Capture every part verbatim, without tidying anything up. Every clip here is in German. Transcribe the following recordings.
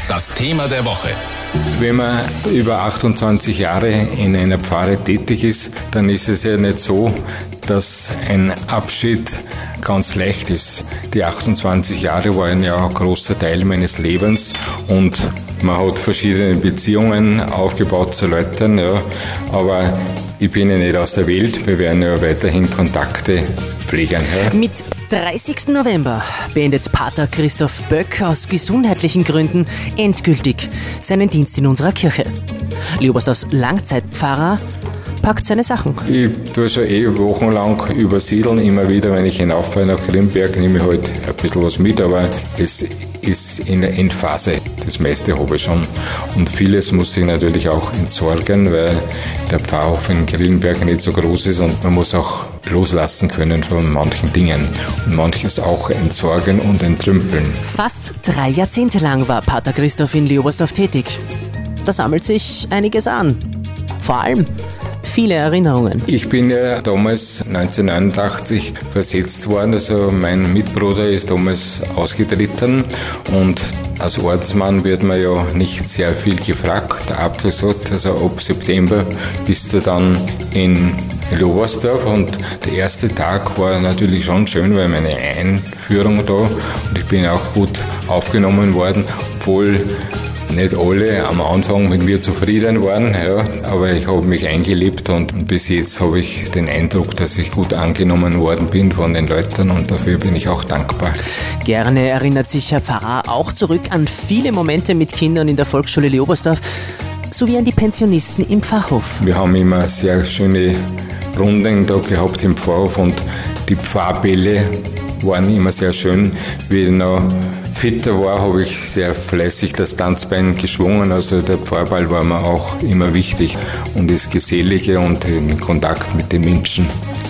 Das Thema der Woche. Wenn man über achtundzwanzig Jahre in einer Pfarre tätig ist, dann ist es ja nicht so, dass ein Abschied ganz leicht ist. Die achtundzwanzig Jahre waren ja ein großer Teil meines Lebens und man hat verschiedene Beziehungen aufgebaut zu Leuten, ja, aber ich bin ja nicht aus der Welt, wir werden ja weiterhin Kontakte pflegen. Ja. Mit dreißigsten November beendet Pater Christoph Böck aus gesundheitlichen Gründen endgültig seinen Dienst in unserer Kirche. Leobersdorfs Langzeitpfarrer packt seine Sachen. Ich tue schon eh wochenlang übersiedeln, immer wieder, wenn ich hinauffahre nach Grimberg, nehme ich halt ein bisschen was mit, aber es ist in der Endphase. Das meiste habe ich schon. Und vieles muss ich natürlich auch entsorgen, weil der Pfarrhof in Grillenberg nicht so groß ist und man muss auch loslassen können von manchen Dingen und manches auch entsorgen und entrümpeln. Fast drei Jahrzehnte lang war Pater Christoph in Leobersdorf tätig. Da sammelt sich einiges an. Vor allem viele Erinnerungen. Ich bin ja damals neunzehnhundertneunundachtzig versetzt worden, also mein Mitbruder ist damals ausgetreten und als Ordensmann wird man ja nicht sehr viel gefragt. Der Abt hat gesagt, also ab September bist du dann in Leobersdorf und der erste Tag war natürlich schon schön, weil meine Einführung da und ich bin auch gut aufgenommen worden, obwohl nicht alle am Anfang mit mir zufrieden waren, ja, aber ich habe mich eingelebt und bis jetzt habe ich den Eindruck, dass ich gut angenommen worden bin von den Leuten und dafür bin ich auch dankbar. Gerne erinnert sich Herr Pfarrer auch zurück an viele Momente mit Kindern in der Volksschule Leobersdorf sowie an die Pensionisten im Pfarrhof. Wir haben immer sehr schöne Runden da gehabt im Pfarrhof und die Pfarrbälle waren immer sehr schön. Wie ich noch fitter war, habe ich sehr fleißig das Tanzbein geschwungen. Also der Pfarrball war mir auch immer wichtig und das Gesellige und den Kontakt mit den Menschen.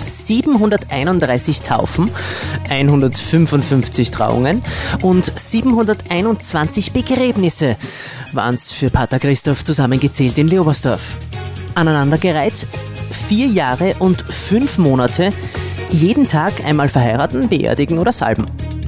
siebenhunderteinunddreißig Taufen, hundertfünfundfünfzig Trauungen und siebenhunderteinundzwanzig Begräbnisse waren es für Pater Christoph zusammengezählt in Leobersdorf. Aneinandergereiht vier Jahre und fünf Monate, jeden Tag einmal verheiraten, beerdigen oder salben.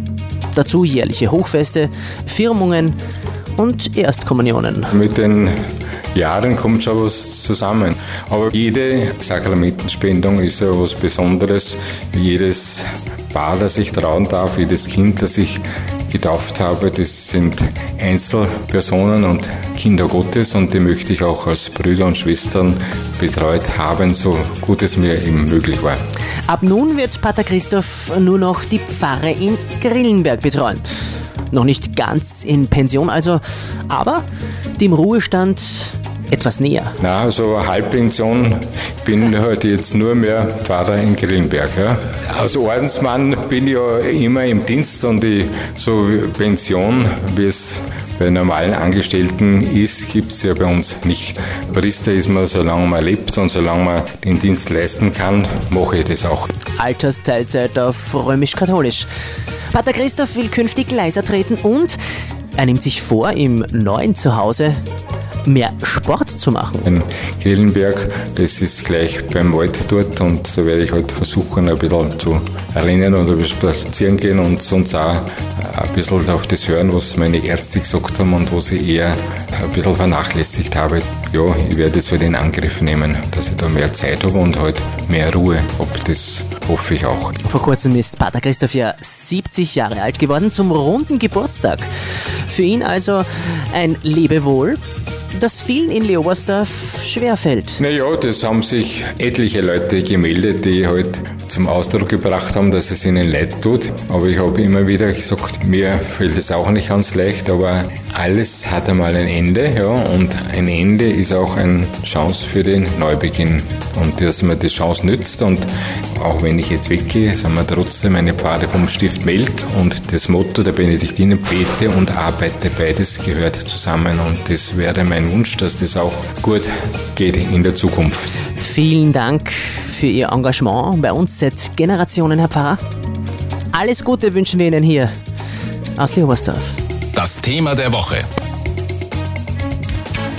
Dazu jährliche Hochfeste, Firmungen und Erstkommunionen. Mit den Jahren kommt schon was zusammen. Aber jede Sakramentenspendung ist ja was Besonderes. Jedes Paar, das ich trauen darf, jedes Kind, das ich getauft habe, das sind Einzelpersonen und Kinder Gottes und die möchte ich auch als Brüder und Schwestern betreut haben, so gut es mir eben möglich war. Ab nun wird Pater Christoph nur noch die Pfarre in Grillenberg betreuen. Noch nicht ganz in Pension also, aber dem Ruhestand etwas näher. Na, also Halbpension. Ich bin heute jetzt nur mehr Pfarrer in Grillenberg. Ja. Als Ordensmann bin ich ja immer im Dienst und die so Pension, wie es bei normalen Angestellten ist, gibt es ja bei uns nicht. Priester ist man, solange man lebt und solange man den Dienst leisten kann, mache ich das auch. Altersteilzeit auf römisch-katholisch. Pater Christoph will künftig leiser treten und er nimmt sich vor, im neuen Zuhause mehr Sport zu machen. In Grillenberg, das ist gleich beim Wald dort und da werde ich halt versuchen, ein bisschen zu rennen oder ein bisschen spazieren gehen und sonst auch ein bisschen auf das hören, was meine Ärzte gesagt haben und was ich eher ein bisschen vernachlässigt habe. Ja, ich werde es halt in Angriff nehmen, dass ich da mehr Zeit habe und halt mehr Ruhe habe. Das hoffe ich auch. Vor kurzem ist Pater Christoph ja siebzig Jahre alt geworden, zum runden Geburtstag. Für ihn also ein Lebewohl, das vielen in Leobersdorf schwerfällt. Naja, das haben sich etliche Leute gemeldet, die halt zum Ausdruck gebracht haben, dass es ihnen leid tut. Aber ich habe immer wieder gesagt, mir fällt es auch nicht ganz leicht, aber alles hat einmal ein Ende, ja, und ein Ende ist auch eine Chance für den Neubeginn. Und dass man die Chance nützt und auch wenn ich jetzt weggehe, sind wir trotzdem eine Pfarre vom Stift Melk und das Motto der Benediktiner, bete und arbeite, beides gehört zusammen und das wäre mein Wunsch, dass das auch gut geht in der Zukunft. Vielen Dank für Ihr Engagement bei uns seit Generationen, Herr Pfarrer. Alles Gute wünschen wir Ihnen hier aus Leobersdorf. Das Thema der Woche.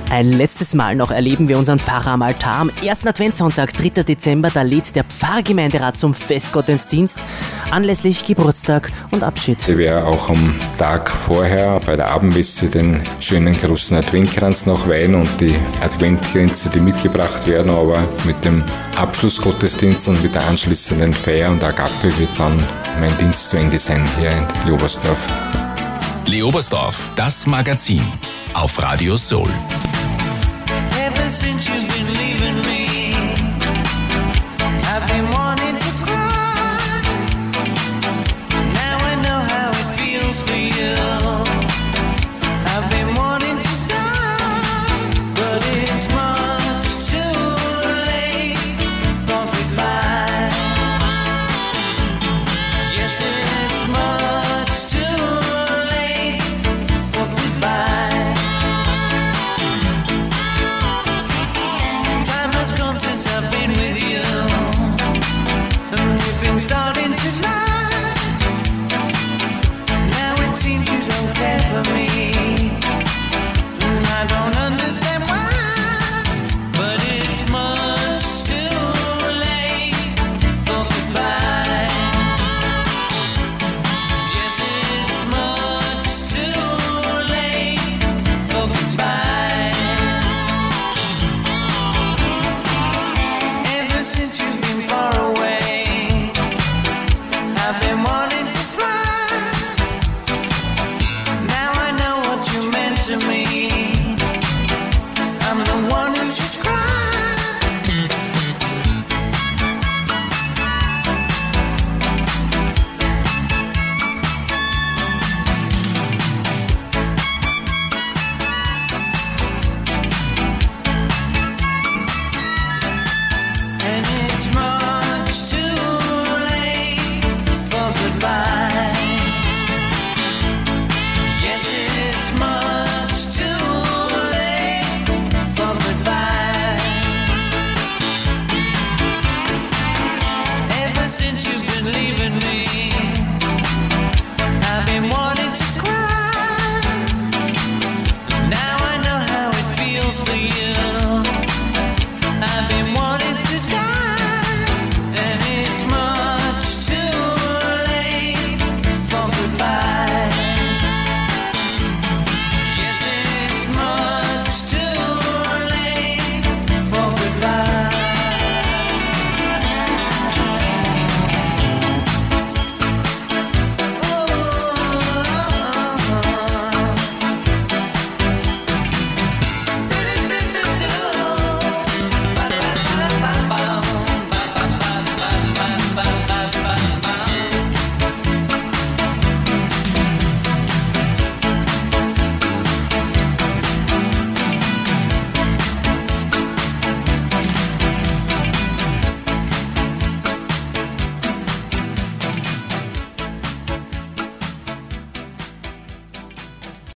Ein letztes Mal noch erleben wir unseren Pfarrer am Altar. Am ersten Adventssonntag, dritter Dezember, da lädt der Pfarrgemeinderat zum Festgottesdienst anlässlich Geburtstag und Abschied. Ich werde auch am Tag vorher bei der Abendmesse den schönen großen Adventkranz noch weihen und die Adventkränze, die mitgebracht werden, aber mit dem Abschlussgottesdienst und mit der anschließenden Feier und Agape wird dann mein Dienst zu Ende sein hier in Leobersdorf. Leobersdorf, das Magazin auf Radio Soul. Ever since you've been leaving